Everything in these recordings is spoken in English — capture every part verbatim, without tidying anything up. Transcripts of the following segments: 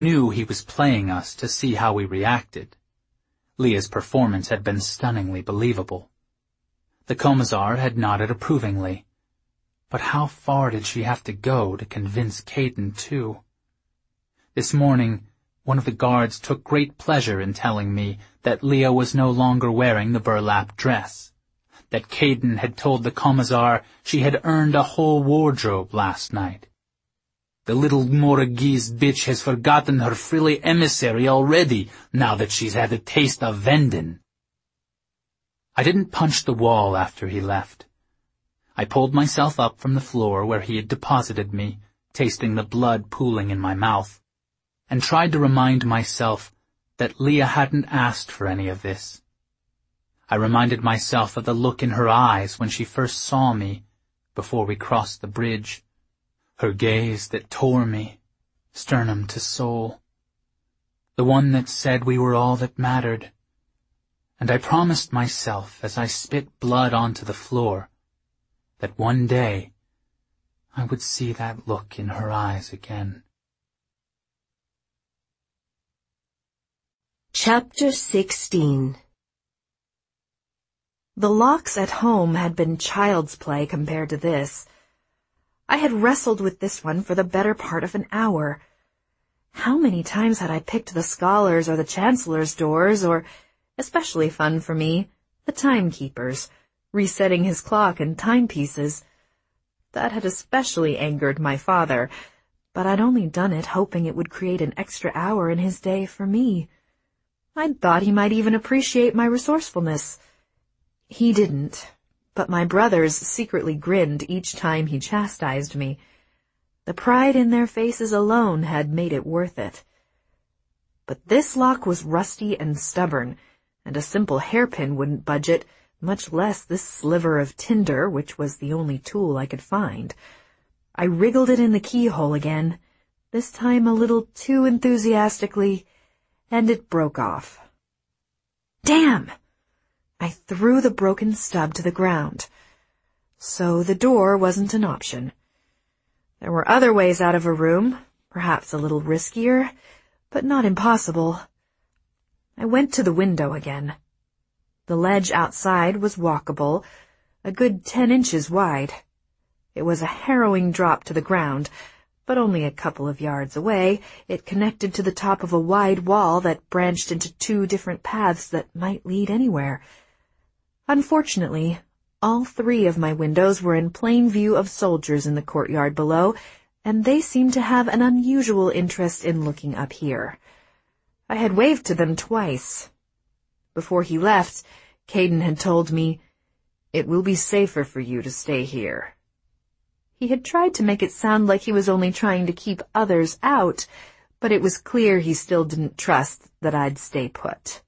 Knew he was playing us to see how we reacted. Leah's performance had been stunningly believable. The Commissar had nodded approvingly. But how far did she have to go to convince Caden, too? This morning, one of the guards took great pleasure in telling me that Leah was no longer wearing the burlap dress, that Caden had told the Commissar she had earned a whole wardrobe last night. The little Moragese bitch has forgotten her frilly emissary already, now that she's had a taste of Vendin. I didn't punch the wall after he left. I pulled myself up from the floor where he had deposited me, tasting the blood pooling in my mouth, and tried to remind myself that Leah hadn't asked for any of this. I reminded myself of the look in her eyes when she first saw me, before we crossed the bridge. Her gaze that tore me, sternum to soul. The one that said we were all that mattered. And I promised myself as I spit blood onto the floor that one day I would see that look in her eyes again. Chapter sixteen. The locks at home had been child's play compared to this. I had wrestled with this one for the better part of an hour. How many times had I picked the scholars' or the chancellor's doors, or, especially fun for me, the timekeeper's, resetting his clock and timepieces. That had especially angered my father, but I'd only done it hoping it would create an extra hour in his day for me. I'd thought he might even appreciate my resourcefulness. He didn't, but my brothers secretly grinned each time he chastised me. The pride in their faces alone had made it worth it. But this lock was rusty and stubborn, and a simple hairpin wouldn't budge it, much less this sliver of tinder, which was the only tool I could find. I wriggled it in the keyhole again, this time a little too enthusiastically, and it broke off. Damn! I threw the broken stub to the ground. So the door wasn't an option. There were other ways out of a room, perhaps a little riskier, but not impossible. I went to the window again. The ledge outside was walkable, a good ten inches wide. It was a harrowing drop to the ground, but only a couple of yards away, it connected to the top of a wide wall that branched into two different paths that might lead anywhere. Unfortunately, all three of my windows were in plain view of soldiers in the courtyard below, and they seemed to have an unusual interest in looking up here. I had waved to them twice. Before he left, Caden had told me, "It will be safer for you to stay here." He had tried to make it sound like he was only trying to keep others out, but it was clear he still didn't trust that I'd stay put.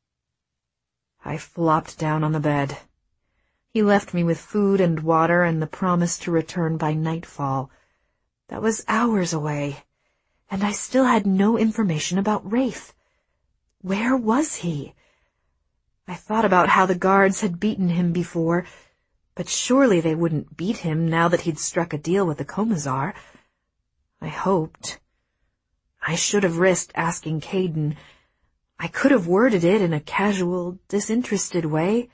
I flopped down on the bed. He left me with food and water and the promise to return by nightfall. That was hours away, and I still had no information about Rafe. Where was he? I thought about how the guards had beaten him before, but surely they wouldn't beat him now that he'd struck a deal with the Commissar. I hoped. I should have risked asking Caden. I could have worded it in a casual, disinterested way.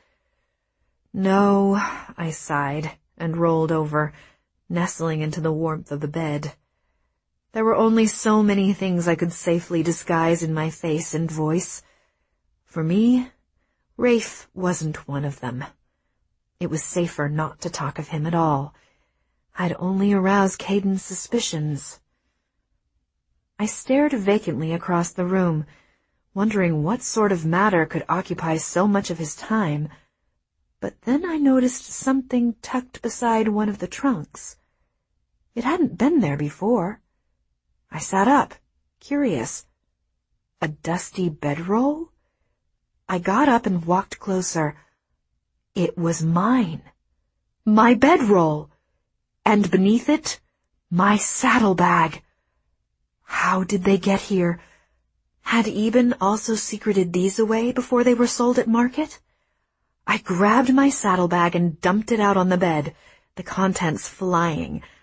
No, I sighed and rolled over, nestling into the warmth of the bed. There were only so many things I could safely disguise in my face and voice. For me, Rafe wasn't one of them. It was safer not to talk of him at all. I'd only arouse Caden's suspicions. I stared vacantly across the room, wondering what sort of matter could occupy so much of his time. But then I noticed something tucked beside one of the trunks. It hadn't been there before. I sat up, curious. A dusty bedroll? I got up and walked closer. It was mine. My bedroll. And beneath it, my saddlebag. How did they get here? Had Eben also secreted these away before they were sold at market? I grabbed my saddlebag and dumped it out on the bed, the contents flying.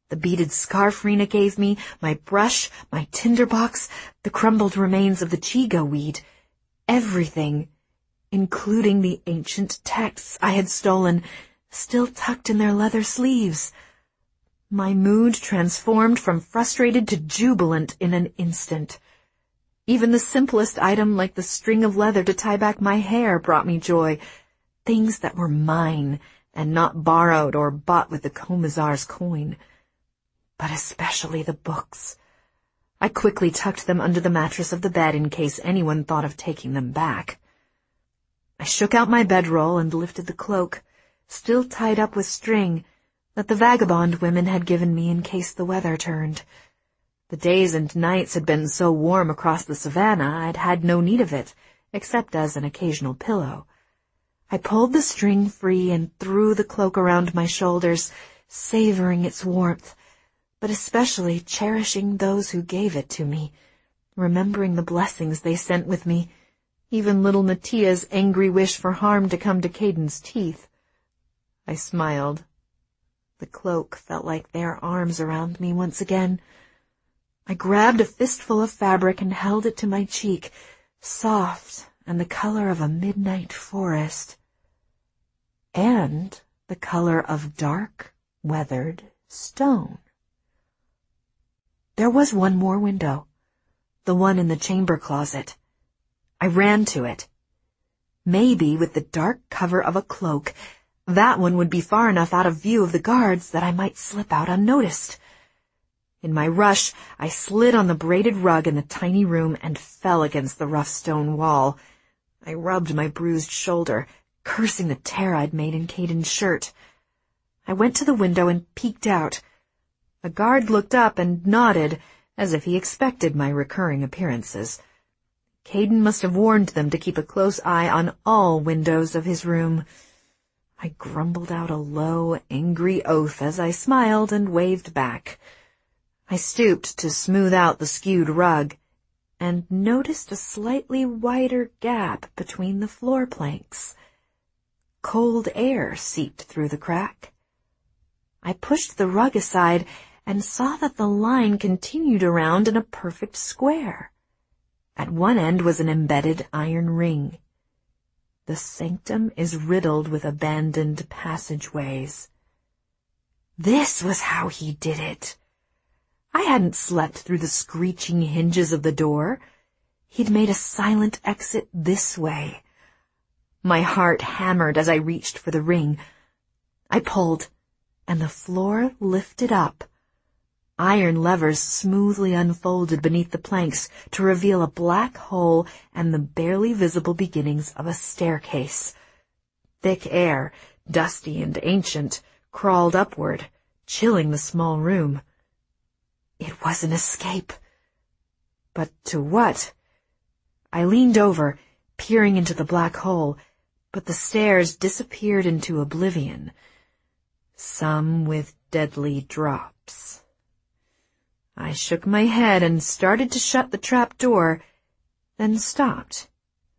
The beaded scarf Rena gave me, my brush, my tinderbox, the crumbled remains of the chiga weed. Everything, including the ancient texts I had stolen, still tucked in their leather sleeves. My mood transformed from frustrated to jubilant in an instant. Even the simplest item like the string of leather to tie back my hair brought me joy. Things that were mine and not borrowed or bought with the Commissar's coin. But especially the books. I quickly tucked them under the mattress of the bed in case anyone thought of taking them back. I shook out my bedroll and lifted the cloak, still tied up with string, that the vagabond women had given me in case the weather turned. The days and nights had been so warm across the savannah I'd had no need of it, except as an occasional pillow. I pulled the string free and threw the cloak around my shoulders, savoring its warmth, but especially cherishing those who gave it to me, remembering the blessings they sent with me, even little Natia's angry wish for harm to come to Caden's teeth. I smiled. The cloak felt like their arms around me once again. I grabbed a fistful of fabric and held it to my cheek, soft and the color of a midnight forest, and the color of dark, weathered stone. There was one more window, the one in the chamber closet. I ran to it. Maybe with the dark cover of a cloak, that one would be far enough out of view of the guards that I might slip out unnoticed. In my rush, I slid on the braided rug in the tiny room and fell against the rough stone wall. I rubbed my bruised shoulder, cursing the tear I'd made in Caden's shirt. I went to the window and peeked out. A guard looked up and nodded, as if he expected my recurring appearances. Caden must have warned them to keep a close eye on all windows of his room. I grumbled out a low, angry oath as I smiled and waved back. I stooped to smooth out the skewed rug, and noticed a slightly wider gap between the floor planks. Cold air seeped through the crack. I pushed the rug aside and saw that the line continued around in a perfect square. At one end was an embedded iron ring. The sanctum is riddled with abandoned passageways. This was how he did it. I hadn't slept through the screeching hinges of the door. He'd made a silent exit this way. My heart hammered as I reached for the ring. I pulled, and the floor lifted up. Iron levers smoothly unfolded beneath the planks to reveal a black hole and the barely visible beginnings of a staircase. Thick air, dusty and ancient, crawled upward, chilling the small room. It was an escape. But to what? I leaned over, peering into the black hole, but the stairs disappeared into oblivion, some with deadly drops. I shook my head and started to shut the trap door, then stopped.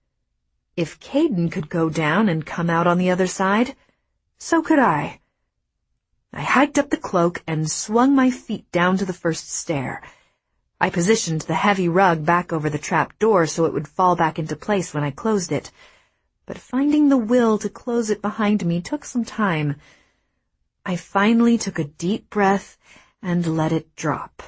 If Caden could go down and come out on the other side, so could I. I hiked up the cloak and swung my feet down to the first stair. I positioned the heavy rug back over the trap door so it would fall back into place when I closed it, but finding the will to close it behind me took some time. I finally took a deep breath and let it drop.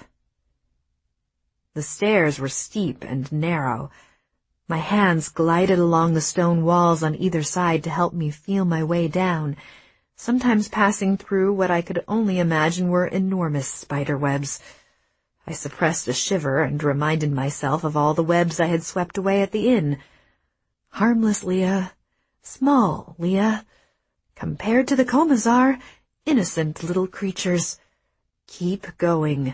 The stairs were steep and narrow. My hands glided along the stone walls on either side to help me feel my way down, sometimes passing through what I could only imagine were enormous spider webs. I suppressed a shiver and reminded myself of all the webs I had swept away at the inn. Harmless Leah, small Leah, compared to the Commissar, innocent little creatures. Keep going.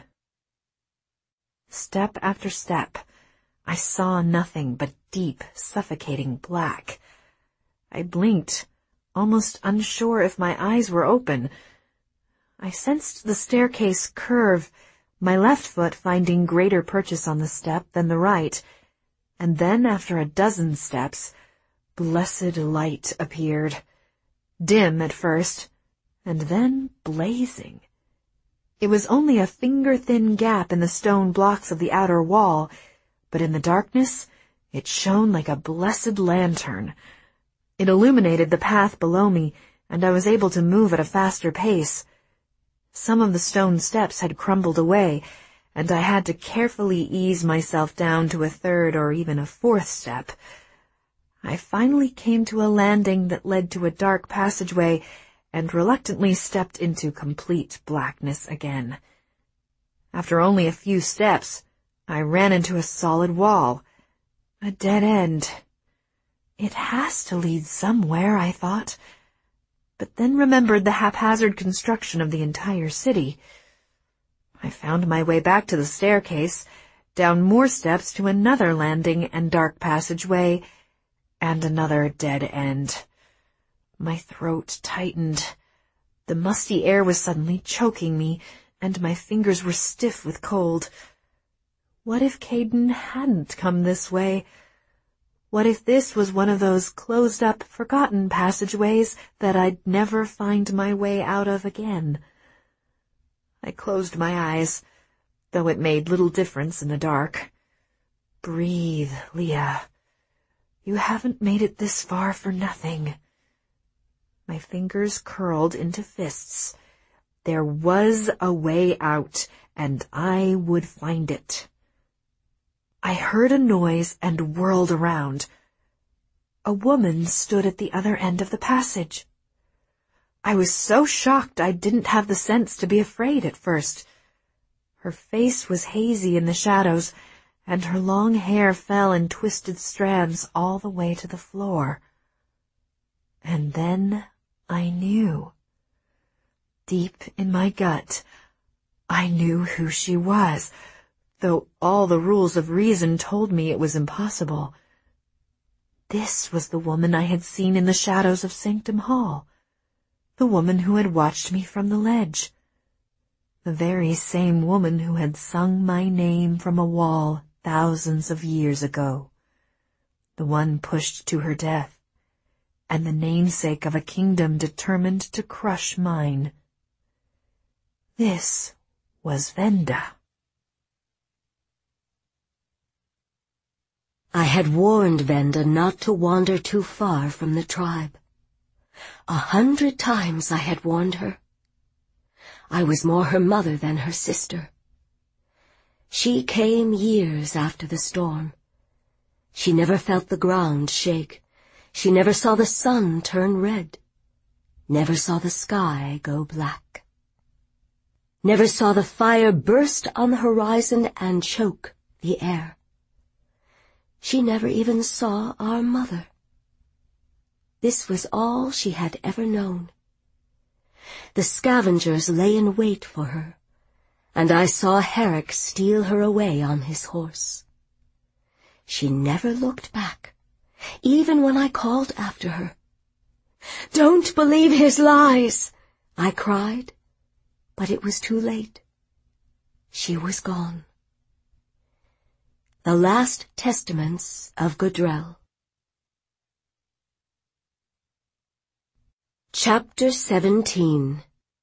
Step after step, I saw nothing but deep, suffocating black. I blinked, almost unsure if my eyes were open. I sensed the staircase curve, my left foot finding greater purchase on the step than the right, and then after a dozen steps, blessed light appeared, dim at first, and then blazing. It was only a finger-thin gap in the stone blocks of the outer wall, but in the darkness it shone like a blessed lantern. It illuminated the path below me, and I was able to move at a faster pace. Some of the stone steps had crumbled away, and I had to carefully ease myself down to a third or even a fourth step. I finally came to a landing that led to a dark passageway, and reluctantly stepped into complete blackness again. After only a few steps, I ran into a solid wall. A dead end. It has to lead somewhere, I thought, but then remembered the haphazard construction of the entire city. I found my way back to the staircase, down more steps to another landing and dark passageway, and another dead end. My throat tightened. The musty air was suddenly choking me, and my fingers were stiff with cold. What if Caden hadn't come this way? What if this was one of those closed-up, forgotten passageways that I'd never find my way out of again? I closed my eyes, though it made little difference in the dark. Breathe, Leah. You haven't made it this far for nothing. My fingers curled into fists. There was a way out, and I would find it. I heard a noise and whirled around. A woman stood at the other end of the passage. I was so shocked I didn't have the sense to be afraid at first. Her face was hazy in the shadows, and her long hair fell in twisted strands all the way to the floor. And then I knew. Deep in my gut, I knew who she was, though all the rules of reason told me it was impossible. This was the woman I had seen in the shadows of Sanctum Hall, the woman who had watched me from the ledge, the very same woman who had sung my name from a wall thousands of years ago, the one pushed to her death, and the namesake of a kingdom determined to crush mine. This was Venda. I had warned Venda not to wander too far from the tribe. A hundred times I had warned her. I was more her mother than her sister. She came years after the storm. She never felt the ground shake. She never saw the sun turn red, never saw the sky go black, never saw the fire burst on the horizon and choke the air. She never even saw our mother. This was all she had ever known. The scavengers lay in wait for her, and I saw Herrick steal her away on his horse. She never looked back, even when I called after her. "Don't believe his lies!" I cried, but it was too late. She was gone. The Last Testaments of Gudrel. Chapter seventeen.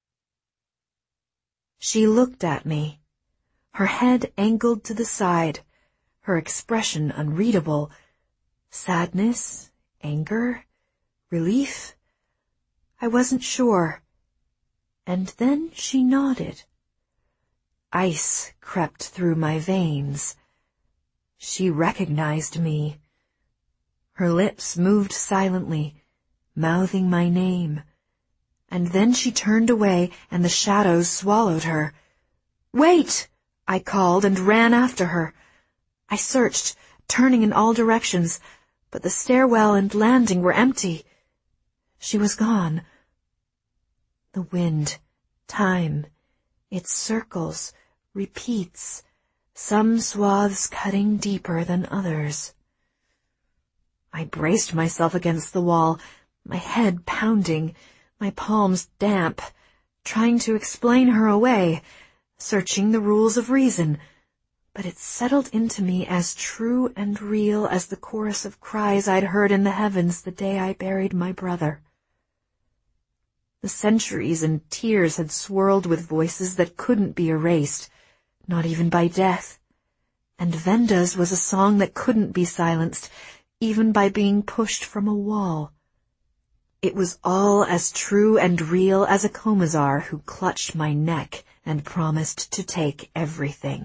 She looked at me, her head angled to the side, her expression unreadable. Sadness, anger, relief? I wasn't sure. And then she nodded. Ice crept through my veins. She recognized me. Her lips moved silently, mouthing my name, and then she turned away and the shadows swallowed her. "Wait!" I called and ran after her. I searched, turning in all directions, but the stairwell and landing were empty. She was gone. The wind, time, it circles, repeats, some swaths cutting deeper than others. I braced myself against the wall, my head pounding, my palms damp, trying to explain her away, searching the rules of reason, but it settled into me as true and real as the chorus of cries I'd heard in the heavens the day I buried my brother. The centuries and tears had swirled with voices that couldn't be erased, not even by death. And Venda's was a song that couldn't be silenced, even by being pushed from a wall. It was all as true and real as a Comazar who clutched my neck and promised to take everything.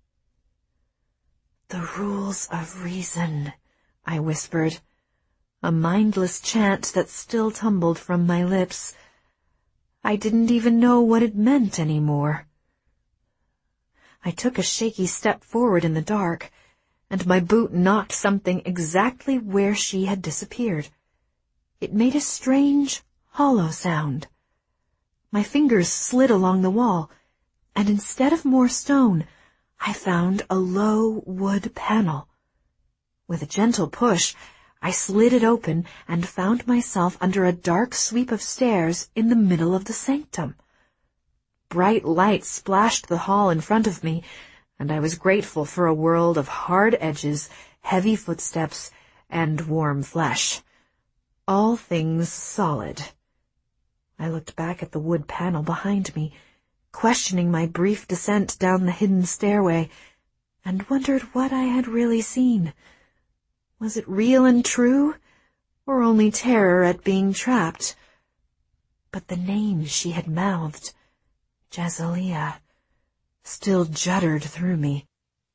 "The rules of reason," I whispered, a mindless chant that still tumbled from my lips. I didn't even know what it meant anymore. I took a shaky step forward in the dark, and my boot knocked something exactly where she had disappeared. It made a strange, hollow sound. My fingers slid along the wall, and instead of more stone, I found a low wood panel. With a gentle push, I slid it open and found myself under a dark sweep of stairs in the middle of the sanctum. Bright light splashed the hall in front of me, and I was grateful for a world of hard edges, heavy footsteps, and warm flesh. All things solid. I looked back at the wood panel behind me, questioning my brief descent down the hidden stairway, and wondered what I had really seen. Was it real and true, or only terror at being trapped? But the name she had mouthed, Jasilia, still juddered through me.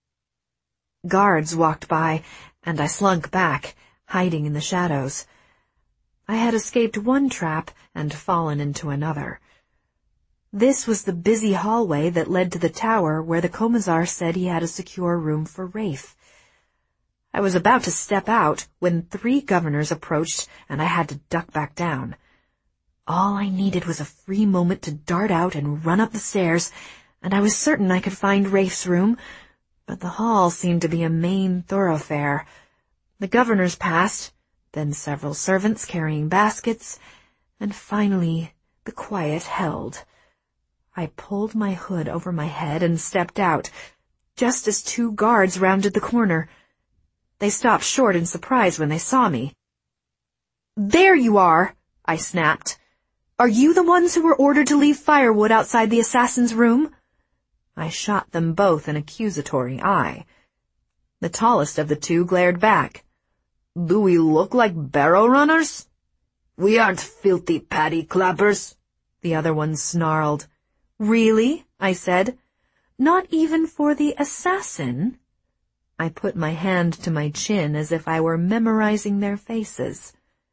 Guards walked by, and I slunk back, hiding in the shadows. I had escaped one trap and fallen into another. This was the busy hallway that led to the tower where the Comazar said he had a secure room for Rafe. I was about to step out when three governors approached, and I had to duck back down. All I needed was a free moment to dart out and run up the stairs, and I was certain I could find Rafe's room, but the hall seemed to be a main thoroughfare. The governors passed, then several servants carrying baskets, and finally the quiet held. I pulled my hood over my head and stepped out, just as two guards rounded the corner. They stopped short in surprise when they saw me. "There you are!" I snapped. "Are you the ones who were ordered to leave firewood outside the assassin's room?" I shot them both an accusatory eye. The tallest of the two glared back. "Do we look like barrow runners?" "We aren't filthy patty clappers," the other one snarled. "Really?" I said. "Not even for the assassin?" I put my hand to my chin as if I were memorizing their faces.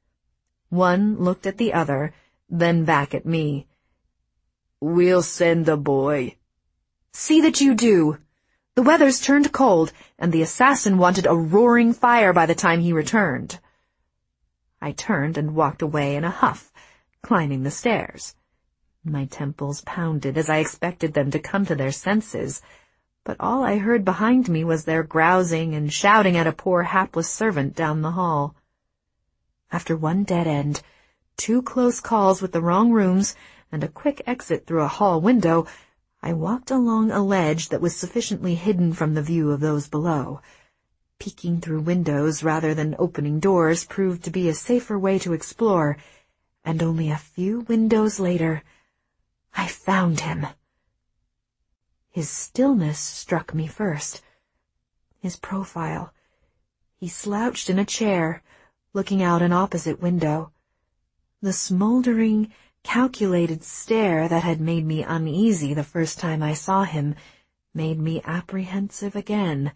One looked at the other, then back at me. "We'll send a boy." "See that you do. The weather's turned cold, and the assassin wanted a roaring fire by the time he returned." I turned and walked away in a huff, climbing the stairs. My temples pounded as I expected them to come to their senses, but all I heard behind me was their grousing and shouting at a poor hapless servant down the hall. After one dead end, two close calls with the wrong rooms, and a quick exit through a hall window, I walked along a ledge that was sufficiently hidden from the view of those below. Peeking through windows rather than opening doors proved to be a safer way to explore, and only a few windows later, I found him. His stillness struck me first. His profile. He slouched in a chair, looking out an opposite window. The smoldering, calculated stare that had made me uneasy the first time I saw him made me apprehensive again.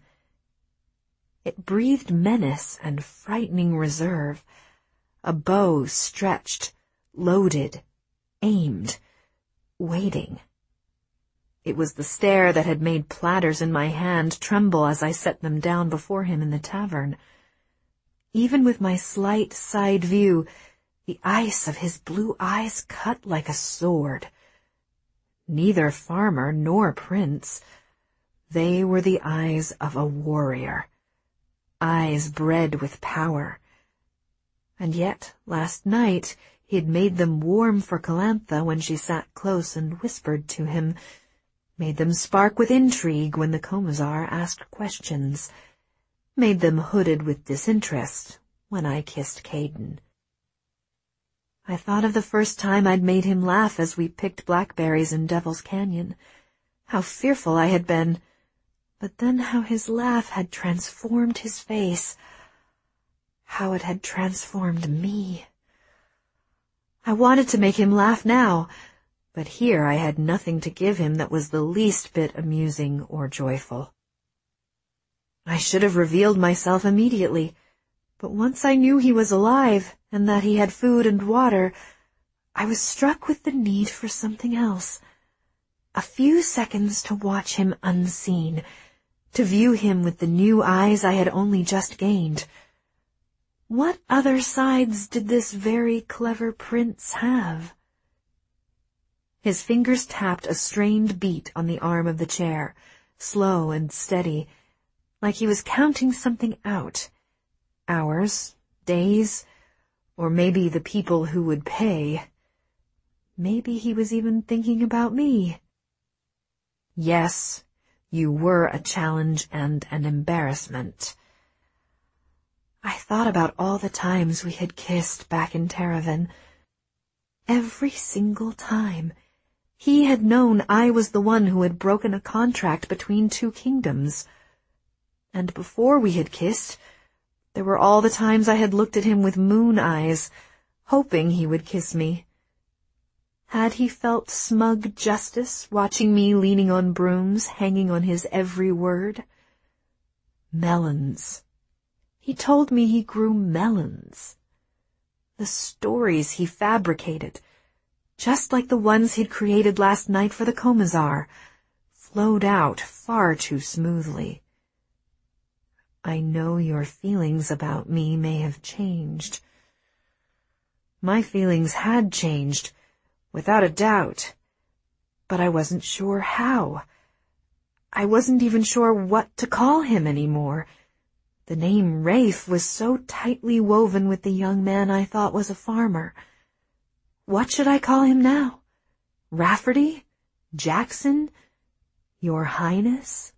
It breathed menace and frightening reserve. A bow stretched, loaded, aimed, waiting. It was the stare that had made platters in my hand tremble as I set them down before him in the tavern. Even with my slight side view, the ice of his blue eyes cut like a sword. Neither farmer nor prince. They were the eyes of a warrior. Eyes bred with power. And yet, last night, he had made them warm for Calantha when she sat close and whispered to him, made them spark with intrigue when the Comazar asked questions, made them hooded with disinterest when I kissed Caden. I thought of the first time I'd made him laugh as we picked blackberries in Devil's Canyon. How fearful I had been. But then how his laugh had transformed his face. How it had transformed me. I wanted to make him laugh now, but here I had nothing to give him that was the least bit amusing or joyful. I should have revealed myself immediately, but once I knew he was alive and that he had food and water, I was struck with the need for something else. A few seconds to watch him unseen, to view him with the new eyes I had only just gained. What other sides did this very clever prince have? His fingers tapped a strained beat on the arm of the chair, slow and steady, like he was counting something out. Hours, days, or maybe the people who would pay. Maybe he was even thinking about me. Yes, you were a challenge and an embarrassment. I thought about all the times we had kissed back in Taravan. Every single time. He had known I was the one who had broken a contract between two kingdoms. And before we had kissed, there were all the times I had looked at him with moon eyes, hoping he would kiss me. Had he felt smug justice watching me leaning on brooms, hanging on his every word? Melons. He told me he grew melons. The stories he fabricated, just like the ones he'd created last night for the Comazar, flowed out far too smoothly. I know your feelings about me may have changed. My feelings had changed, without a doubt, but I wasn't sure how. I wasn't even sure what to call him anymore. The name Rafe was so tightly woven with the young man I thought was a farmer. What should I call him now? Rafferty? Jackson? Your Highness?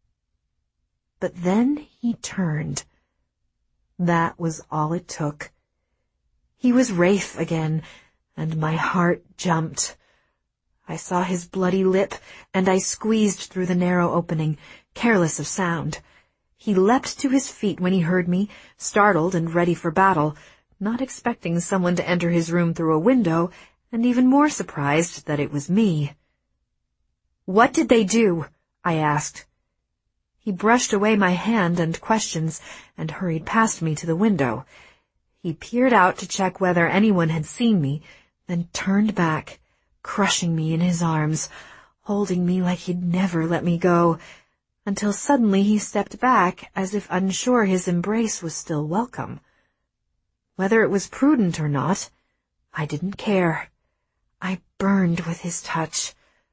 But then he turned. That was all it took. He was Rafe again, and my heart jumped. I saw his bloody lip, and I squeezed through the narrow opening, careless of sound. He leapt to his feet when he heard me, startled and ready for battle, not expecting someone to enter his room through a window, and even more surprised that it was me. "What did they do?" I asked. He brushed away my hand and questions and hurried past me to the window. He peered out to check whether anyone had seen me, then turned back, crushing me in his arms, holding me like he'd never let me go, until suddenly he stepped back as if unsure his embrace was still welcome. Whether it was prudent or not, I didn't care. I burned with his touch.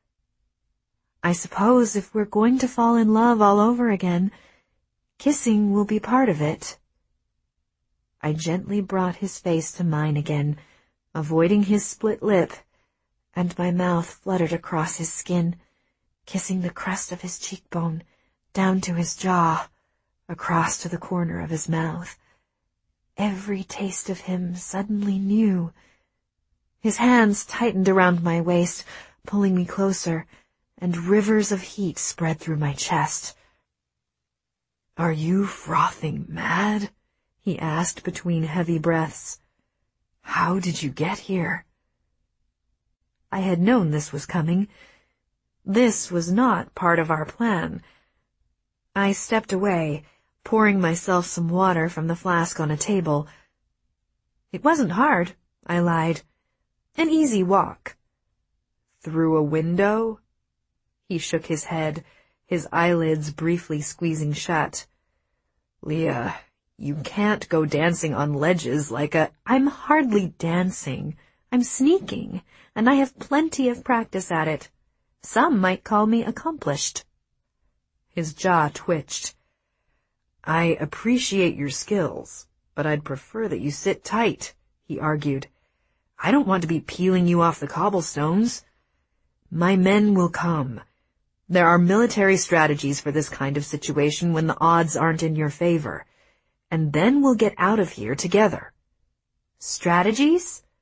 I suppose if we're going to fall in love all over again, kissing will be part of it. I gently brought his face to mine again, avoiding his split lip, and my mouth fluttered across his skin, kissing the crest of his cheekbone, down to his jaw, across to the corner of his mouth. Every taste of him suddenly new. His hands tightened around my waist, pulling me closer, and rivers of heat spread through my chest. "Are you frothing mad?" he asked between heavy breaths. "How did you get here?" I had known this was coming. This was not part of our plan. I stepped away, pouring myself some water from the flask on a table. "It wasn't hard," I lied. "An easy walk." "Through a window?" He shook his head, his eyelids briefly squeezing shut. "Leah, you can't go dancing on ledges like a—" "I'm hardly dancing. I'm sneaking, and I have plenty of practice at it. Some might call me accomplished." His jaw twitched. "I appreciate your skills, but I'd prefer that you sit tight," he argued. "I don't want to be peeling you off the cobblestones. My men will come. There are military strategies for this kind of situation when the odds aren't in your favor, and then we'll get out of here together." "Strategies?"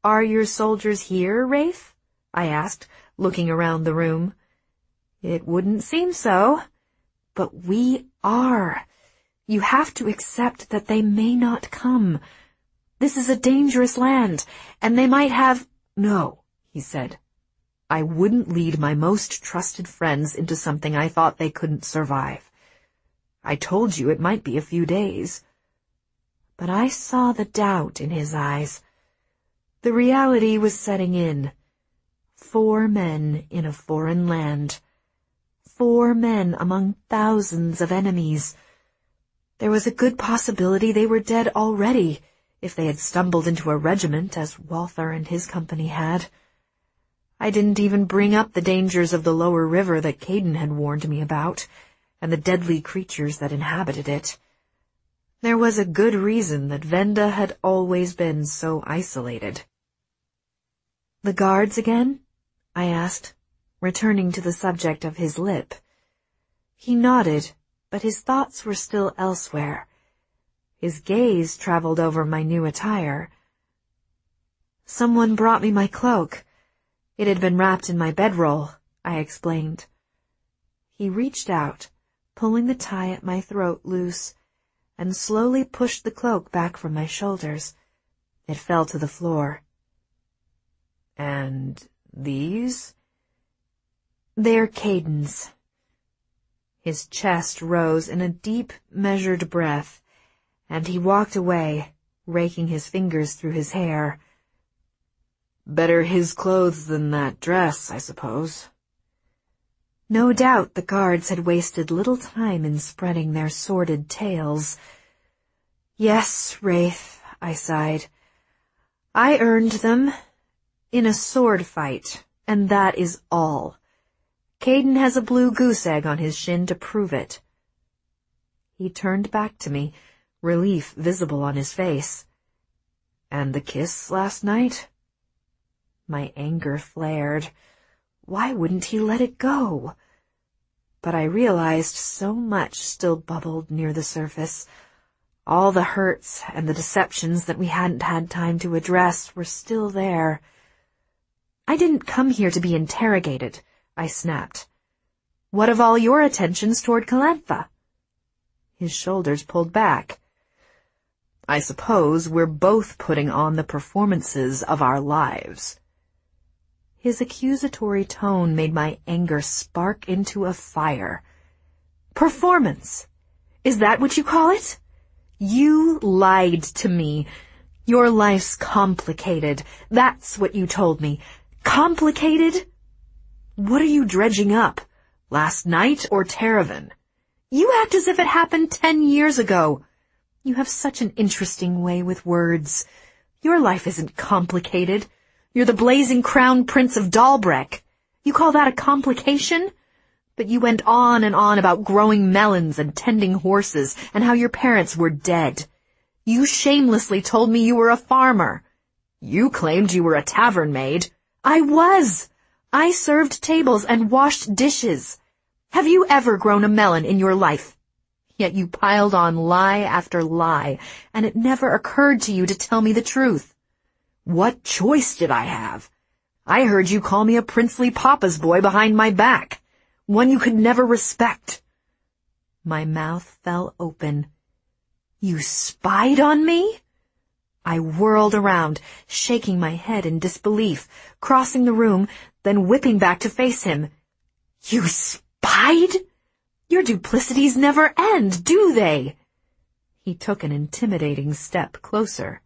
Are your soldiers here, Rafe? I asked, looking around the room. It wouldn't seem so. But we are. You have to accept that they may not come. This is a dangerous land, and they might have— No, he said. I wouldn't lead my most trusted friends into something I thought they couldn't survive. I told you it might be a few days. But I saw the doubt in his eyes. The reality was setting in. Four men in a foreign land. Four men among thousands of enemies. There was a good possibility they were dead already, if they had stumbled into a regiment as Walther and his company had. I didn't even bring up the dangers of the lower river that Caden had warned me about, and the deadly creatures that inhabited it. There was a good reason that Venda had always been so isolated. The guards again? I asked, returning to the subject of his lip. He nodded, but his thoughts were still elsewhere. His gaze traveled over my new attire. Someone brought me my cloak. It had been wrapped in my bedroll, I explained. He reached out, pulling the tie at my throat loose, and slowly pushed the cloak back from my shoulders. It fell to the floor. And these? They're Caden's. His chest rose in a deep, measured breath, and he walked away, raking his fingers through his hair. Better his clothes than that dress, I suppose. No doubt the guards had wasted little time in spreading their sordid tales. Yes, Rafe, I sighed. I earned them in a sword fight, and that is all. Caden has a blue goose egg on his shin to prove it. He turned back to me, relief visible on his face. And the kiss last night? My anger flared. Why wouldn't he let it go? But I realized so much still bubbled near the surface. All the hurts and the deceptions that we hadn't had time to address were still there. I didn't come here to be interrogated, I snapped. What of all your attentions toward Calantha? His shoulders pulled back. I suppose we're both putting on the performances of our lives. His accusatory tone made my anger spark into a fire. Performance? Is that what you call it? You lied to me. Your life's complicated. That's what you told me. Complicated? What are you dredging up? Last night or Teravan? You act as if it happened ten years ago. You have such an interesting way with words. Your life isn't complicated. You're the blazing crown prince of Dalbrek. You call that a complication? But you went on and on about growing melons and tending horses and how your parents were dead. You shamelessly told me you were a farmer. You claimed you were a tavern maid. I was. I served tables and washed dishes. Have you ever grown a melon in your life? Yet you piled on lie after lie, and it never occurred to you to tell me the truth. What choice did I have? I heard you call me a princely papa's boy behind my back, one you could never respect. My mouth fell open. You spied on me? I whirled around, shaking my head in disbelief, crossing the room, then whipping back to face him. You spied? Your duplicities never end, do they? He took an intimidating step closer.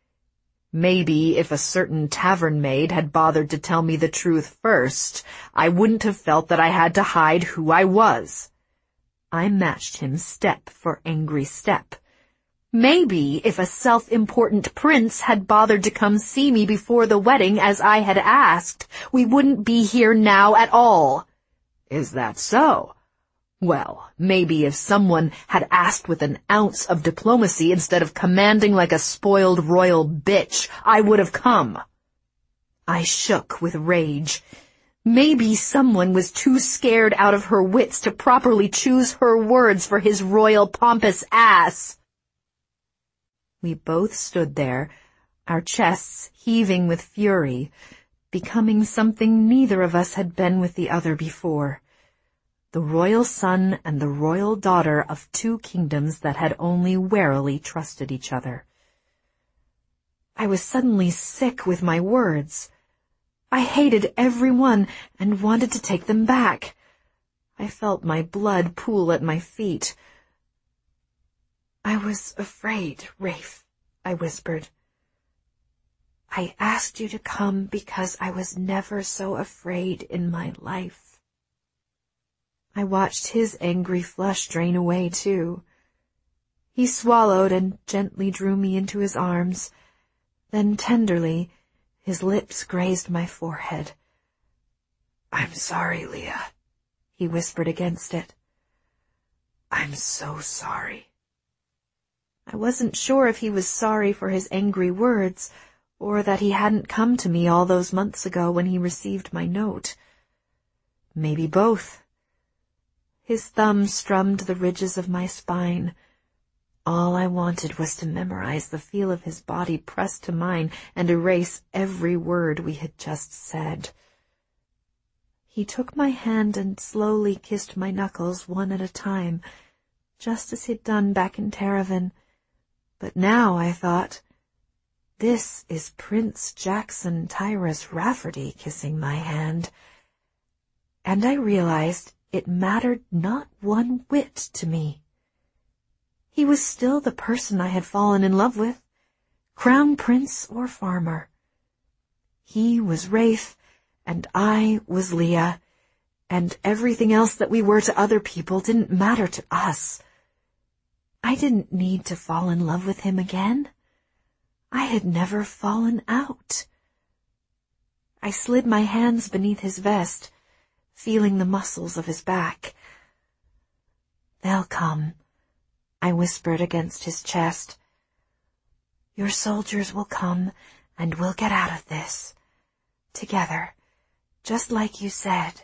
Maybe if a certain tavern maid had bothered to tell me the truth first, I wouldn't have felt that I had to hide who I was. I matched him step for angry step. Maybe if a self-important prince had bothered to come see me before the wedding as I had asked, we wouldn't be here now at all. Is that so? Well, maybe if someone had asked with an ounce of diplomacy instead of commanding like a spoiled royal bitch, I would have come. I shook with rage. Maybe someone was too scared out of her wits to properly choose her words for his royal pompous ass. We both stood there, our chests heaving with fury, becoming something neither of us had been with the other before. The royal son and the royal daughter of two kingdoms that had only warily trusted each other. I was suddenly sick with my words. I hated every one and wanted to take them back. I felt my blood pool at my feet. "I was afraid, Rafe," I whispered. "I asked you to come because I was never so afraid in my life." I watched his angry flush drain away, too. He swallowed and gently drew me into his arms. Then tenderly, his lips grazed my forehead. "I'm sorry, Leah," he whispered against it. "I'm so sorry." I wasn't sure if he was sorry for his angry words, or that he hadn't come to me all those months ago when he received my note. Maybe both. His thumb strummed the ridges of my spine. All I wanted was to memorize the feel of his body pressed to mine and erase every word we had just said. He took my hand and slowly kissed my knuckles one at a time, just as he'd done back in Taravan. But now, I thought, this is Prince Jackson Tyrus Rafferty kissing my hand. And I realized it mattered not one whit to me. He was still the person I had fallen in love with, crown prince or farmer. He was Rafe, and I was Leah, and everything else that we were to other people didn't matter to us. I didn't need to fall in love with him again. I had never fallen out. I slid my hands beneath his vest, feeling the muscles of his back. "They'll come," I whispered against his chest. "Your soldiers will come, and we'll get out of this. Together, just like you said."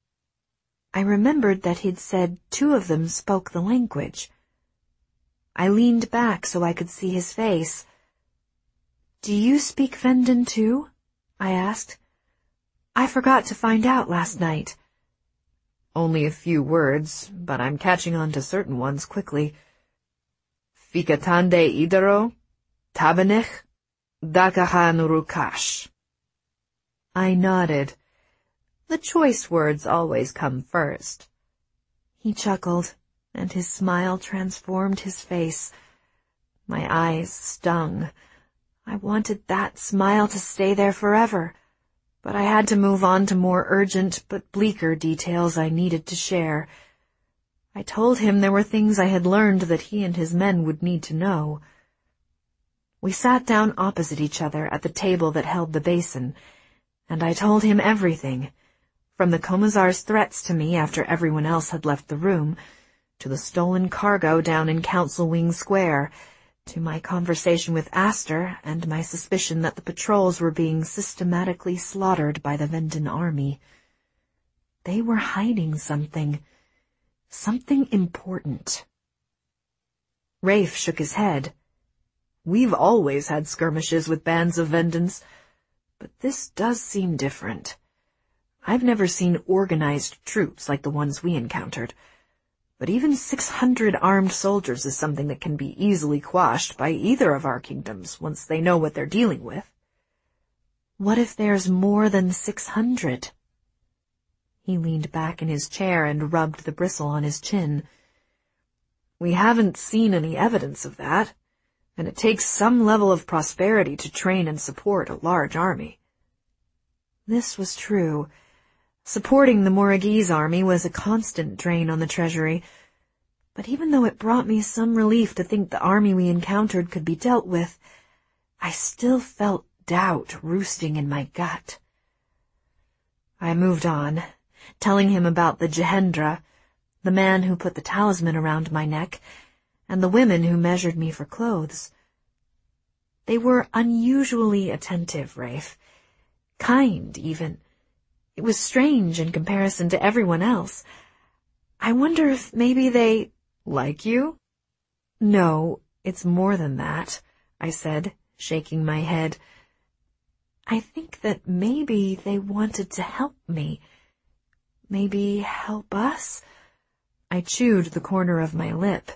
I remembered that he'd said two of them spoke the language. I leaned back so I could see his face. "Do you speak Vendan too?" I asked. "I forgot to find out last night." "Only a few words, but I'm catching on to certain ones quickly. Fikatande idaro, tabanech, dakaha nurukash." I nodded. The choice words always come first. He chuckled, and his smile transformed his face. My eyes stung. I wanted that smile to stay there forever, but I had to move on to more urgent but bleaker details I needed to share. I told him there were things I had learned that he and his men would need to know. We sat down opposite each other at the table that held the basin, and I told him everything, from the Commissar's threats to me after everyone else had left the room, to the stolen cargo down in Council Wing Square, to my conversation with Aster and my suspicion that the patrols were being systematically slaughtered by the Vendan army. They were hiding something. Something important. Rafe shook his head. "We've always had skirmishes with bands of Vendans, but this does seem different. I've never seen organized troops like the ones we encountered, but even six hundred armed soldiers is something that can be easily quashed by either of our kingdoms once they know what they're dealing with." "What if there's more than six hundred? He leaned back in his chair and rubbed the bristle on his chin. "We haven't seen any evidence of that, and it takes some level of prosperity to train and support a large army." This was true. Supporting the Moragese army was a constant drain on the treasury, but even though it brought me some relief to think the army we encountered could be dealt with, I still felt doubt roosting in my gut. I moved on, telling him about the Gehendra, the man who put the talisman around my neck, and the women who measured me for clothes. They were unusually attentive, Rafe. Kind, even. It was strange in comparison to everyone else. I wonder if maybe they... "Like you?" "No, it's more than that," I said, shaking my head. I think that maybe they wanted to help me. Maybe help us? I chewed the corner of my lip.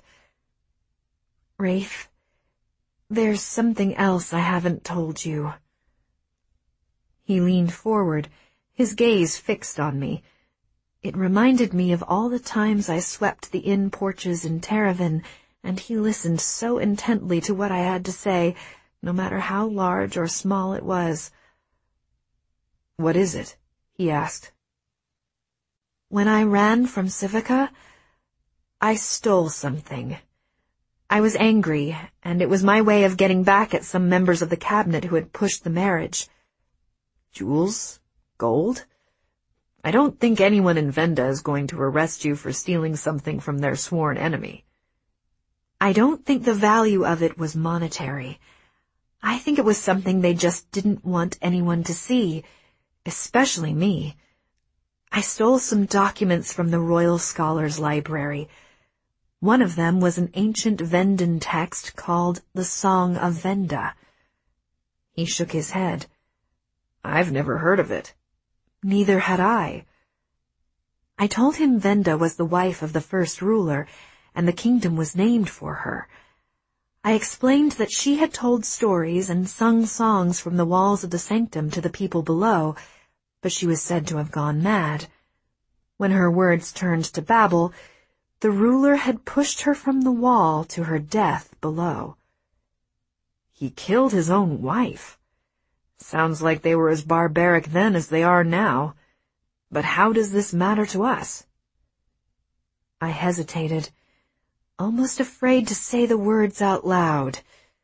Rafe, there's something else I haven't told you. He leaned forward, his gaze fixed on me. It reminded me of all the times I swept the inn porches in Terraven, and he listened so intently to what I had to say, no matter how large or small it was. What is it? He asked. When I ran from Civica, I stole something. I was angry, and it was my way of getting back at some members of the cabinet who had pushed the marriage. Jewels? Gold? I don't think anyone in Venda is going to arrest you for stealing something from their sworn enemy. I don't think the value of it was monetary. I think it was something they just didn't want anyone to see, especially me. I stole some documents from the Royal Scholars' Library. One of them was an ancient Vendan text called the Song of Venda. He shook his head. I've never heard of it. Neither had I. I told him Venda was the wife of the first ruler, and the kingdom was named for her. I explained that she had told stories and sung songs from the walls of the sanctum to the people below, but she was said to have gone mad. When her words turned to babble, the ruler had pushed her from the wall to her death below. He killed his own wife. Sounds like they were as barbaric then as they are now. But how does this matter to us? I hesitated, almost afraid to say the words out loud.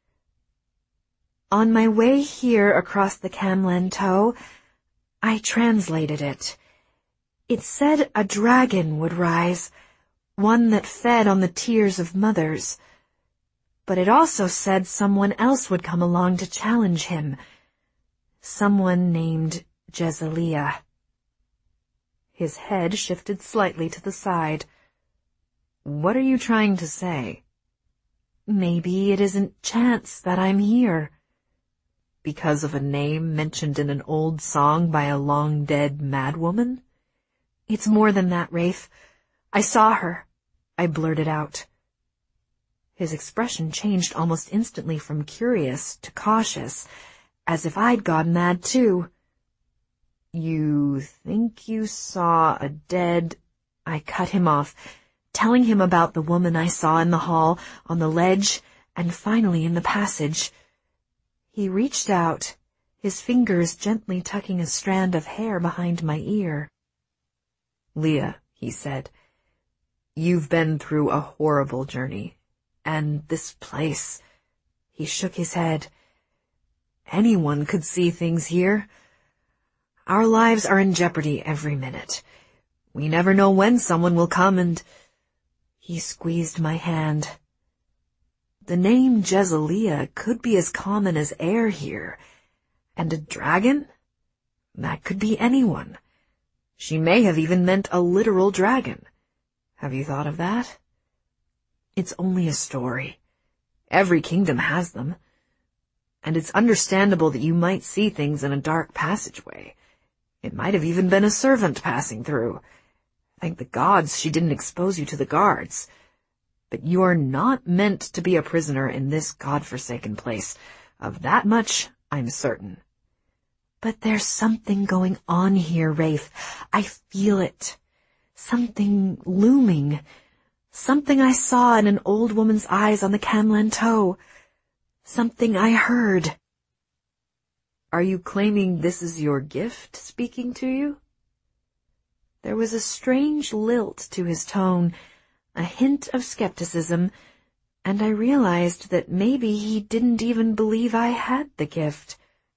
On my way here across the Camlantoe, I translated it. It said a dragon would rise, one that fed on the tears of mothers. But it also said someone else would come along to challenge him. Someone named Jezzalia. His head shifted slightly to the side. What are you trying to say? Maybe it isn't chance that I'm here. Because of a name mentioned in an old song by a long-dead madwoman? It's more than that, Rafe. I saw her. I blurted out. His expression changed almost instantly from curious to cautious, as if I'd gone mad too. You think you saw a dead... I cut him off, telling him about the woman I saw in the hall, on the ledge, and finally in the passage. He reached out, his fingers gently tucking a strand of hair behind my ear. Leah, he said, you've been through a horrible journey, and this place... He shook his head. Anyone could see things here. Our lives are in jeopardy every minute. We never know when someone will come and... He squeezed my hand. The name Jezzalia could be as common as air here. And a dragon? That could be anyone. She may have even meant a literal dragon. Have you thought of that? It's only a story. Every kingdom has them. And it's understandable that you might see things in a dark passageway. It might have even been a servant passing through. Thank the gods she didn't expose you to the guards. But you're not meant to be a prisoner in this godforsaken place. Of that much, I'm certain. But there's something going on here, Rafe. I feel it. Something looming. Something I saw in an old woman's eyes on the Camlantoe. Something I heard. Are you claiming this is your gift speaking to you? There was a strange lilt to his tone, a hint of skepticism, and I realized that maybe he didn't even believe I had the gift.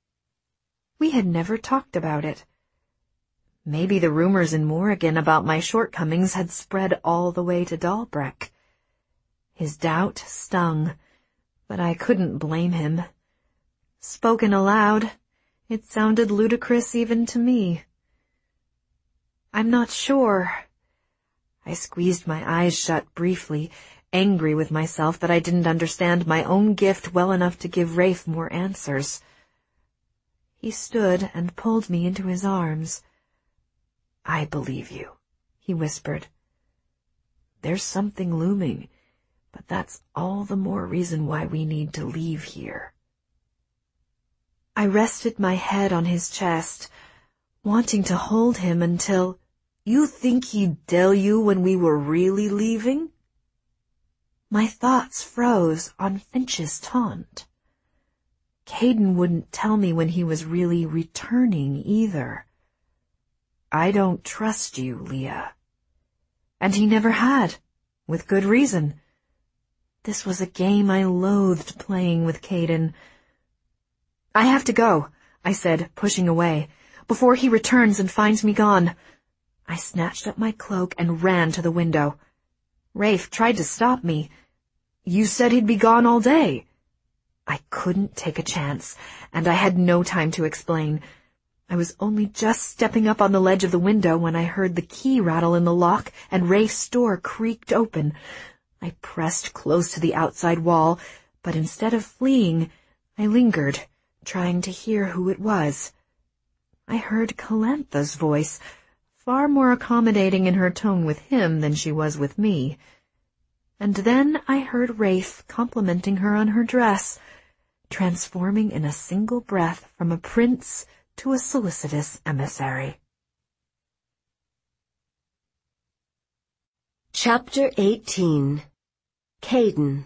We had never talked about it. Maybe the rumors in Morrigan about my shortcomings had spread all the way to Dalbreck. His doubt stung, but I couldn't blame him. Spoken aloud, it sounded ludicrous even to me. I'm not sure. I squeezed my eyes shut briefly, angry with myself that I didn't understand my own gift well enough to give Rafe more answers. He stood and pulled me into his arms. "I believe you," he whispered. "There's something looming, but that's all the more reason why we need to leave here." I rested my head on his chest, wanting to hold him until— "You think he'd tell you when we were really leaving?" My thoughts froze on Finch's taunt. Caden wouldn't tell me when he was really returning either. "I don't trust you, Leah." And he never had, with good reason. This was a game I loathed playing with Caden. "I have to go," I said, pushing away, "before he returns and finds me gone." I snatched up my cloak and ran to the window. Rafe tried to stop me. "You said he'd be gone all day." I couldn't take a chance, and I had no time to explain. I was only just stepping up on the ledge of the window when I heard the key rattle in the lock and Rafe's door creaked open. I pressed close to the outside wall, but instead of fleeing, I lingered, trying to hear who it was. I heard Calantha's voice, far more accommodating in her tone with him than she was with me. And then I heard Rafe complimenting her on her dress, transforming in a single breath from a prince to a solicitous emissary. Chapter eighteen. Caden.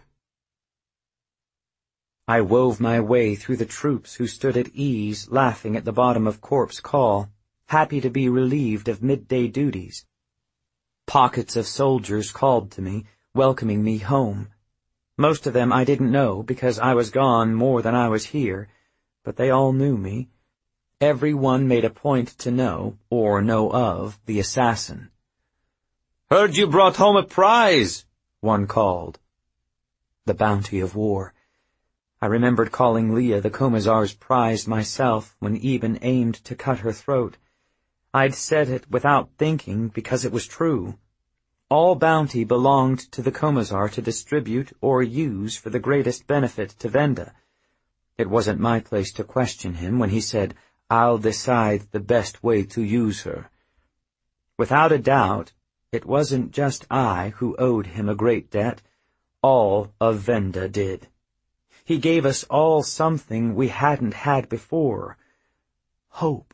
I wove my way through the troops who stood at ease, laughing at the bottom of Corpse Call, happy to be relieved of midday duties. Pockets of soldiers called to me, welcoming me home. Most of them I didn't know because I was gone more than I was here, but they all knew me. Every one made a point to know, or know of, the assassin. "Heard you brought home a prize," one called. The bounty of war. I remembered calling Leah the Commissar's prize myself when Eben aimed to cut her throat. I'd said it without thinking because it was true. All bounty belonged to the Commissar to distribute or use for the greatest benefit to Venda. It wasn't my place to question him when he said, "I'll decide the best way to use her." Without a doubt, it wasn't just I who owed him a great debt. All of Venda did. He gave us all something we hadn't had before. Hope.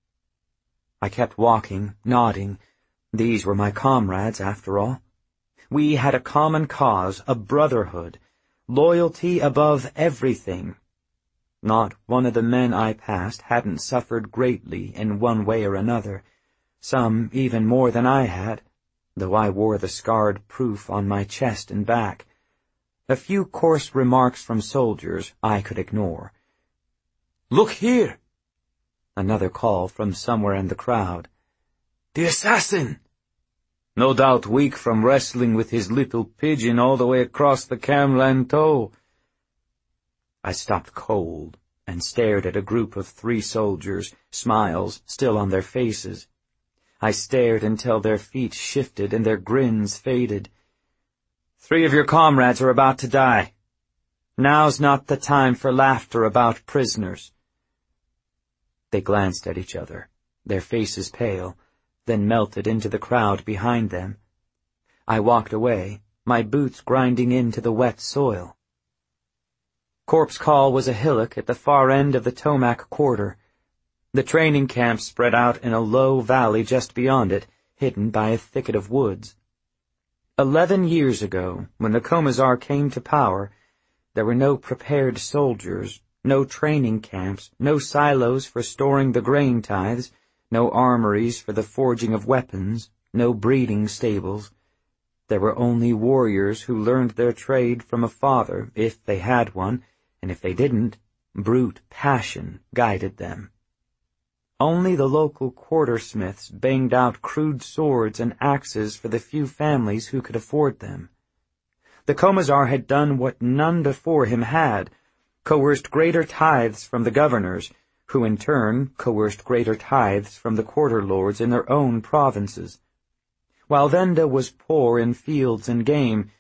I kept walking, nodding. These were my comrades, after all. We had a common cause, a brotherhood, loyalty above everything. Not one of the men I passed hadn't suffered greatly in one way or another, some even more than I had, though I wore the scarred proof on my chest and back. A few coarse remarks from soldiers I could ignore. "Look here!" Another call from somewhere in the crowd. "The assassin!" No doubt weak from wrestling with his little pigeon all the way across the Camlanteau. I stopped cold and stared at a group of three soldiers, smiles still on their faces. I stared until their feet shifted and their grins faded. "Three of your comrades are about to die. Now's not the time for laughter about prisoners." They glanced at each other, their faces pale, then melted into the crowd behind them. I walked away, my boots grinding into the wet soil. Corpse Call was a hillock at the far end of the Tomac quarter. The training camp spread out in a low valley just beyond it, hidden by a thicket of woods. Eleven years ago, when the Commissar came to power, there were no prepared soldiers, no training camps, no silos for storing the grain tithes, no armories for the forging of weapons, no breeding stables. There were only warriors who learned their trade from a father, if they had one, and if they didn't, brute passion guided them. Only the local quartersmiths banged out crude swords and axes for the few families who could afford them. The Commissar had done what none before him had, coerced greater tithes from the governors, who in turn coerced greater tithes from the quarter lords in their own provinces. While Venda was poor in fields and game,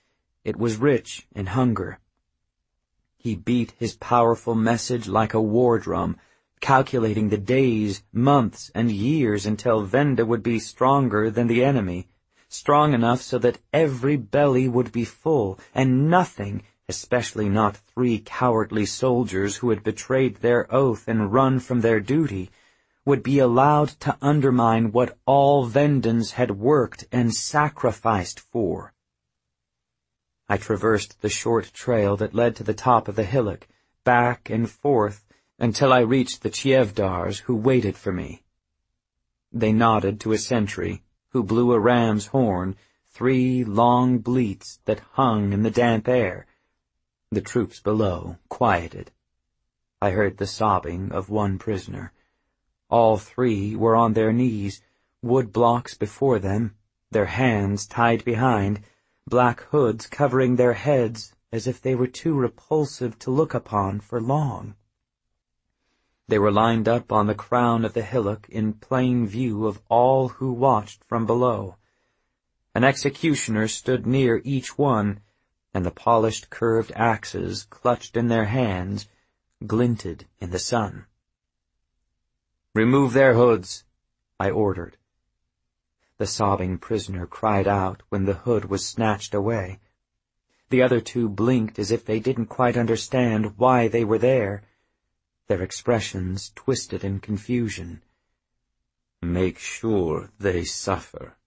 It was rich in hunger. He beat his powerful message like a war drum, calculating the days, months, and years until Venda would be stronger than the enemy, strong enough so that every belly would be full, and nothing, especially not three cowardly soldiers who had betrayed their oath and run from their duty, would be allowed to undermine what all Vendans had worked and sacrificed for. I traversed the short trail that led to the top of the hillock, back and forth, until I reached the Chievdars, who waited for me. They nodded to a sentry, who blew a ram's horn, three long bleats that hung in the damp air. The troops below quieted. I heard the sobbing of one prisoner. All three were on their knees, wood blocks before them, their hands tied behind, black hoods covering their heads as if they were too repulsive to look upon for long. They were lined up on the crown of the hillock in plain view of all who watched from below. An executioner stood near each one, and the polished curved axes clutched in their hands glinted in the sun. "Remove their hoods," I ordered. The sobbing prisoner cried out when the hood was snatched away. The other two blinked as if they didn't quite understand why they were there, their expressions twisted in confusion. "Make sure they suffer."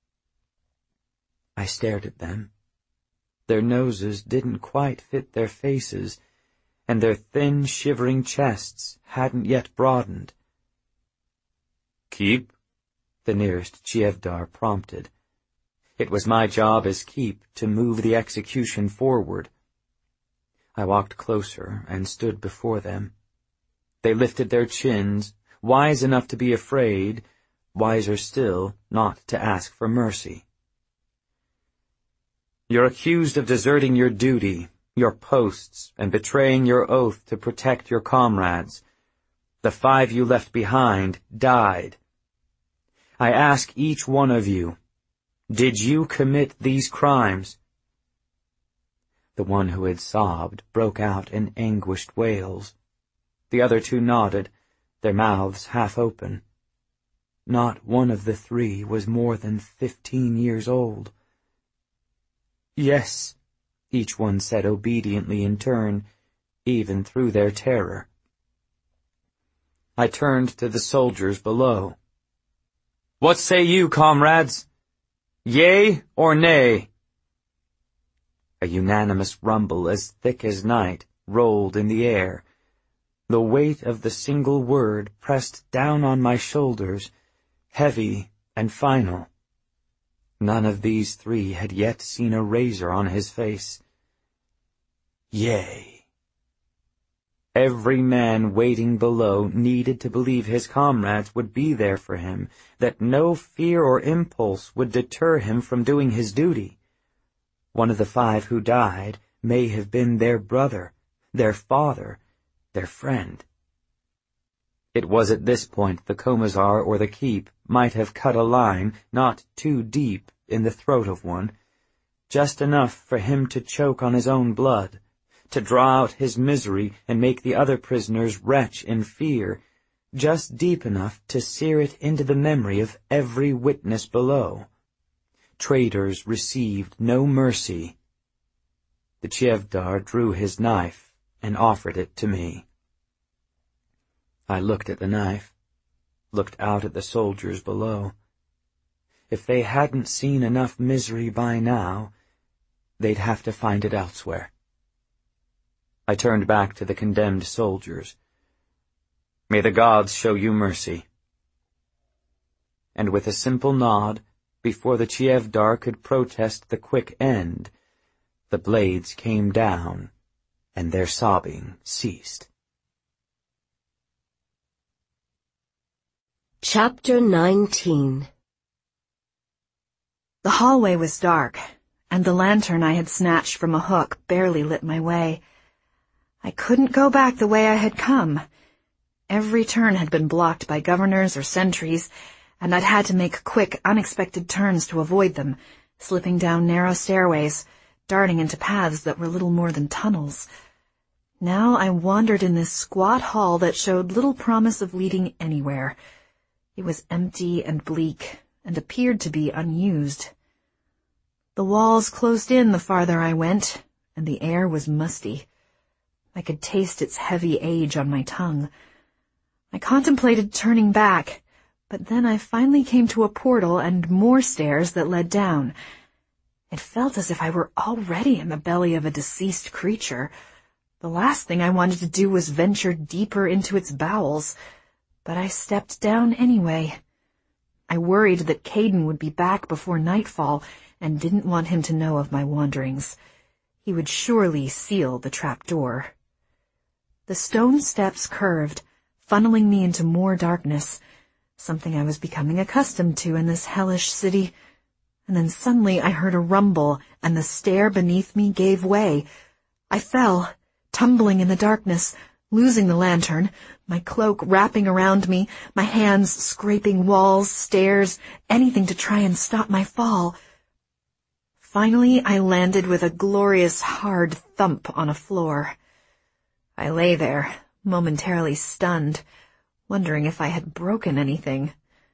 I stared at them. Their noses didn't quite fit their faces, and their thin, shivering chests hadn't yet broadened. "Keep," the nearest Chievdar prompted. It was my job as keep to move the execution forward. I walked closer and stood before them. They lifted their chins, wise enough to be afraid, wiser still not to ask for mercy. "You're accused of deserting your duty, your posts, and betraying your oath to protect your comrades. The five you left behind died. I ask each one of you, did you commit these crimes?" The one who had sobbed broke out in anguished wails. The other two nodded, their mouths half open. Not one of the three was more than fifteen years old. "Yes," each one said obediently in turn, even through their terror. I turned to the soldiers below. "What say you, comrades? Yea or nay?" A unanimous rumble as thick as night rolled in the air. The weight of the single word pressed down on my shoulders, heavy and final. None of these three had yet seen a razor on his face. Yea. Every man waiting below needed to believe his comrades would be there for him, that no fear or impulse would deter him from doing his duty. One of the five who died may have been their brother, their father, their friend. It was at this point the Commissar or the Keep might have cut a line not too deep in the throat of one, just enough for him to choke on his own blood, to draw out his misery and make the other prisoners retch in fear, just deep enough to sear it into the memory of every witness below. Traitors received no mercy. The Chievdar drew his knife and offered it to me. I looked at the knife, looked out at the soldiers below. If they hadn't seen enough misery by now, they'd have to find it elsewhere. I turned back to the condemned soldiers. "May the gods show you mercy." And with a simple nod, before the Chievdar could protest the quick end, the blades came down, and their sobbing ceased. Chapter nineteen. The hallway was dark, and the lantern I had snatched from a hook barely lit my way. I couldn't go back the way I had come. Every turn had been blocked by governors or sentries, and I'd had to make quick, unexpected turns to avoid them, slipping down narrow stairways, darting into paths that were little more than tunnels. Now I wandered in this squat hall that showed little promise of leading anywhere. It was empty and bleak, and appeared to be unused. The walls closed in the farther I went, and the air was musty. I could taste its heavy age on my tongue. I contemplated turning back, but then I finally came to a portal and more stairs that led down. It felt as if I were already in the belly of a deceased creature. The last thing I wanted to do was venture deeper into its bowels, but I stepped down anyway. I worried that Caden would be back before nightfall, and didn't want him to know of my wanderings. He would surely seal the trap door. The stone steps curved, funneling me into more darkness, something I was becoming accustomed to in this hellish city. And then suddenly I heard a rumble, and the stair beneath me gave way. I fell, tumbling in the darkness, losing the lantern, my cloak wrapping around me, my hands scraping walls, stairs, anything to try and stop my fall. Finally, I landed with a glorious hard thump on a floor. I lay there, momentarily stunned, wondering if I had broken anything.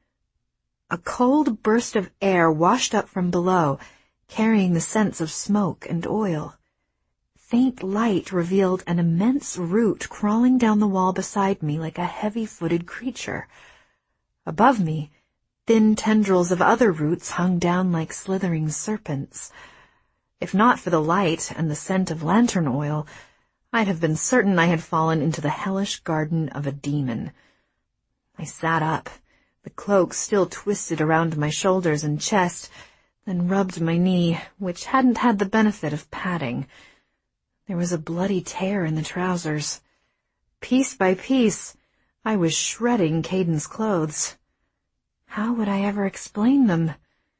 A cold burst of air washed up from below, carrying the scents of smoke and oil. Faint light revealed an immense root crawling down the wall beside me like a heavy-footed creature. Above me, thin tendrils of other roots hung down like slithering serpents. If not for the light and the scent of lantern oil, I'd have been certain I had fallen into the hellish garden of a demon. I sat up, the cloak still twisted around my shoulders and chest, then rubbed my knee, which hadn't had the benefit of padding. There was a bloody tear in the trousers. Piece by piece, I was shredding Caden's clothes. How would I ever explain them?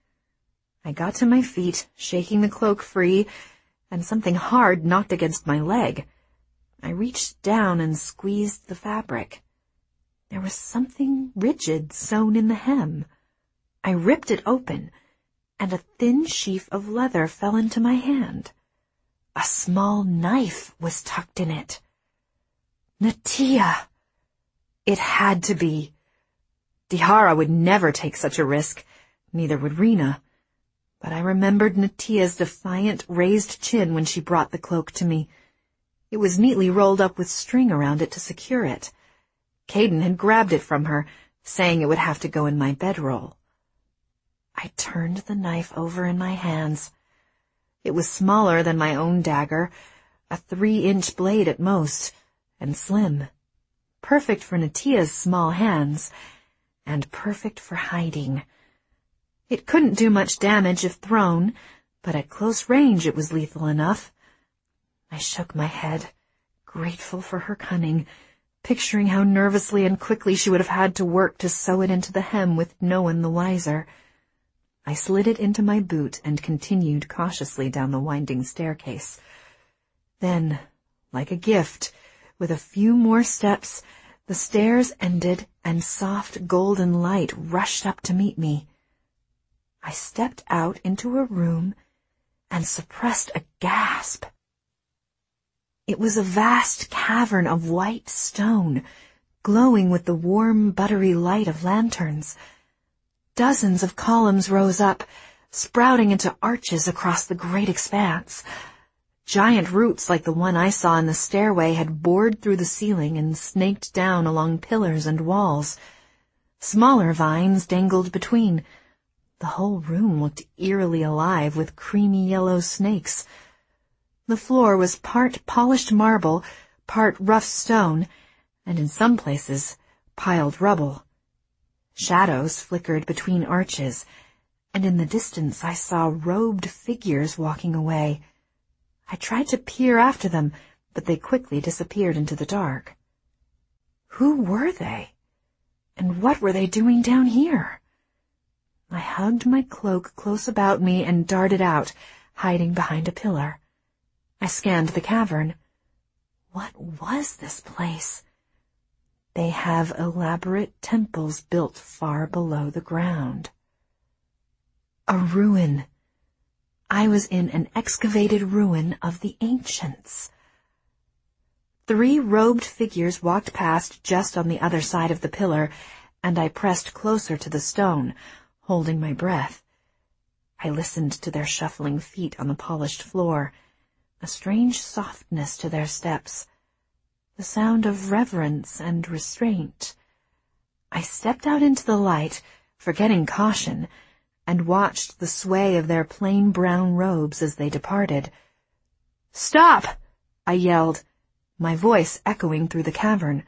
I got to my feet, shaking the cloak free, and something hard knocked against my leg. I reached down and squeezed the fabric. There was something rigid sewn in the hem. I ripped it open, and a thin sheaf of leather fell into my hand. A small knife was tucked in it. Natia! It had to be. Dihara would never take such a risk, neither would Rena. But I remembered Natia's defiant, raised chin when she brought the cloak to me. It was neatly rolled up with string around it to secure it. Caden had grabbed it from her, saying it would have to go in my bedroll. I turned the knife over in my hands. It was smaller than my own dagger, a three-inch blade at most, and slim. Perfect for Natia's small hands, and perfect for hiding. It couldn't do much damage if thrown, but at close range it was lethal enough. I shook my head, grateful for her cunning, picturing how nervously and quickly she would have had to work to sew it into the hem with no one the wiser. I slid it into my boot and continued cautiously down the winding staircase. Then, like a gift, with a few more steps, the stairs ended and soft golden light rushed up to meet me. I stepped out into a room and suppressed a gasp. It was a vast cavern of white stone, glowing with the warm, buttery light of lanterns. Dozens of columns rose up, sprouting into arches across the great expanse. Giant roots like the one I saw in the stairway had bored through the ceiling and snaked down along pillars and walls. Smaller vines dangled between. The whole room looked eerily alive with creamy yellow snakes. The floor was part polished marble, part rough stone, and in some places piled rubble. Shadows flickered between arches, and in the distance I saw robed figures walking away. I tried to peer after them, but they quickly disappeared into the dark. Who were they? And what were they doing down here? I hugged my cloak close about me and darted out, hiding behind a pillar. I scanned the cavern. What was this place? They have elaborate temples built far below the ground. A ruin. I was in an excavated ruin of the ancients. Three robed figures walked past just on the other side of the pillar, and I pressed closer to the stone, holding my breath. I listened to their shuffling feet on the polished floor, a strange softness to their steps, the sound of reverence and restraint. I stepped out into the light, forgetting caution, and watched the sway of their plain brown robes as they departed. "Stop!" I yelled, my voice echoing through the cavern.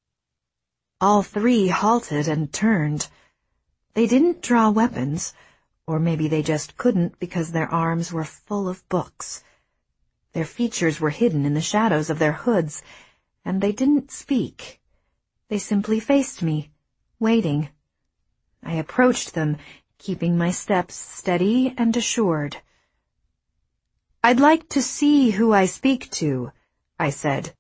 All three halted and turned. They didn't draw weapons, or maybe they just couldn't because their arms were full of books. Their features were hidden in the shadows of their hoods, and they didn't speak. They simply faced me, waiting. I approached them, keeping my steps steady and assured. "I'd like to see who I speak to," I said.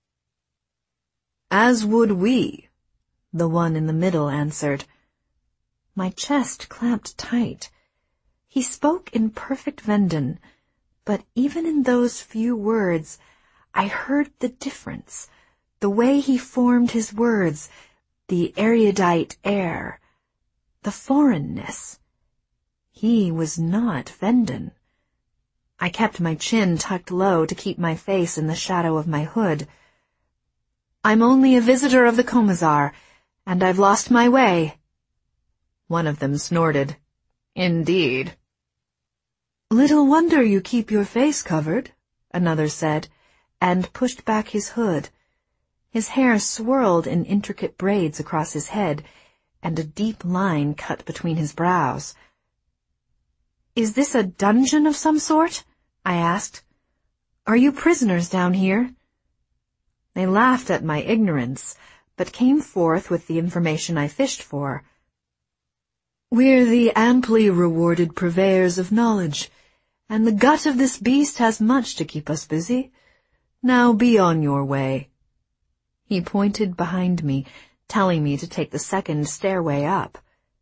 "As would we," the one in the middle answered. My chest clamped tight. He spoke in perfect Vendan, but even in those few words, I heard the difference, the way he formed his words, the erudite air, the foreignness. He was not Vendan. I kept my chin tucked low to keep my face in the shadow of my hood. "I'm only a visitor of the Comazar, and I've lost my way." One of them snorted. "Indeed." "Little wonder you keep your face covered," another said, and pushed back his hood. His hair swirled in intricate braids across his head, and a deep line cut between his brows. "Is this a dungeon of some sort?" I asked. "Are you prisoners down here?" They laughed at my ignorance, but came forth with the information I fished for. "We're the amply rewarded purveyors of knowledge, and the gut of this beast has much to keep us busy. Now be on your way." He pointed behind me, telling me to take the second stairway up.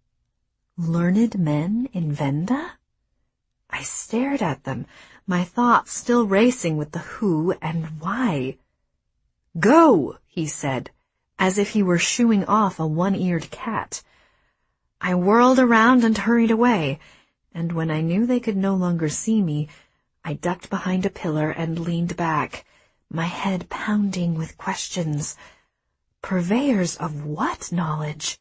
Learned men in Venda? I stared at them, my thoughts still racing with the who and why. "Go," he said, as if he were shooing off a one-eared cat. I whirled around and hurried away, and when I knew they could no longer see me, I ducked behind a pillar and leaned back, my head pounding with questions. Purveyors of what knowledge?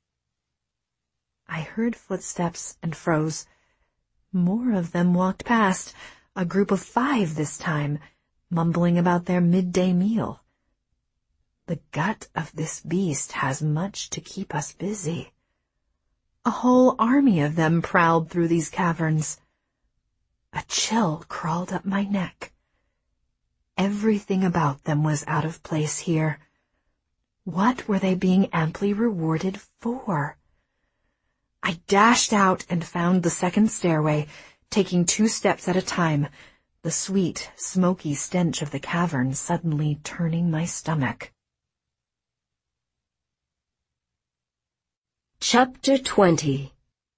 I heard footsteps and froze. More of them walked past, a group of five this time, mumbling about their midday meal. The gut of this beast has much to keep us busy. A whole army of them prowled through these caverns. A chill crawled up my neck. Everything about them was out of place here. What were they being amply rewarded for? I dashed out and found the second stairway, taking two steps at a time, the sweet, smoky stench of the cavern suddenly turning my stomach. Chapter twenty.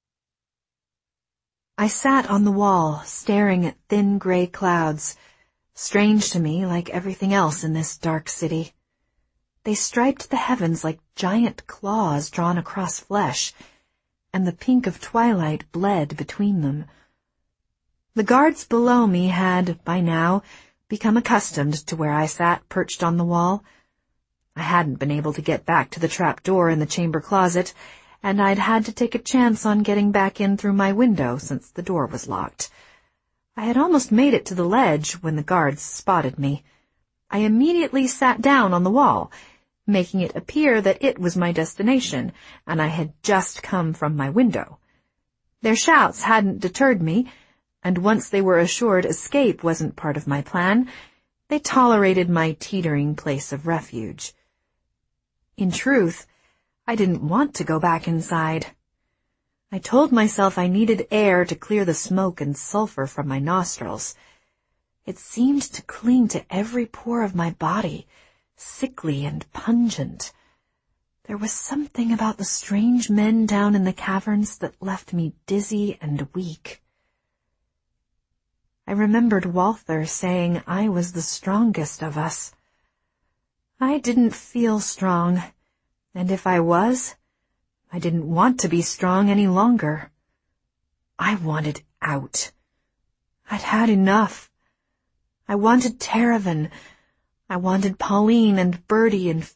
I sat on the wall, staring at thin gray clouds, strange to me like everything else in this dark city. They striped the heavens like giant claws drawn across flesh, and the pink of twilight bled between them. The guards below me had, by now, become accustomed to where I sat perched on the wall. I hadn't been able to get back to the trap door in the chamber closet, and I'd had to take a chance on getting back in through my window since the door was locked. I had almost made it to the ledge when the guards spotted me. I immediately sat down on the wall, making it appear that it was my destination, and I had just come from my window. Their shouts hadn't deterred me, and once they were assured escape wasn't part of my plan, they tolerated my teetering place of refuge. In truth, I didn't want to go back inside. I told myself I needed air to clear the smoke and sulfur from my nostrils. It seemed to cling to every pore of my body, sickly and pungent. There was something about the strange men down in the caverns that left me dizzy and weak. I remembered Walther saying I was the strongest of us. I didn't feel strong, and if I was, I didn't want to be strong any longer. I wanted out. I'd had enough. I wanted Terravan. I wanted Pauline and Bertie and